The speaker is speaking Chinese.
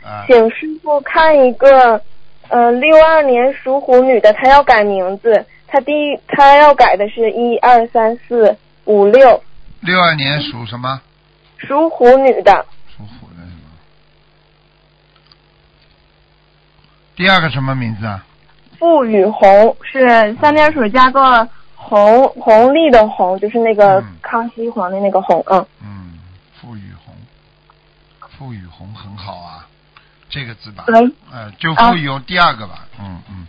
请师傅看一个62年属虎女的，她要改名字，她要改的是1、2、3、4、5、6。 62年属什么？ 属虎女的。 属虎的是吗？第二个什么名字啊？ 傅雨红，是3点水加个红利的红，就是那个康熙皇的那个红。 傅雨红，傅雨红很好啊，这个字吧，就傅雨红第二个吧，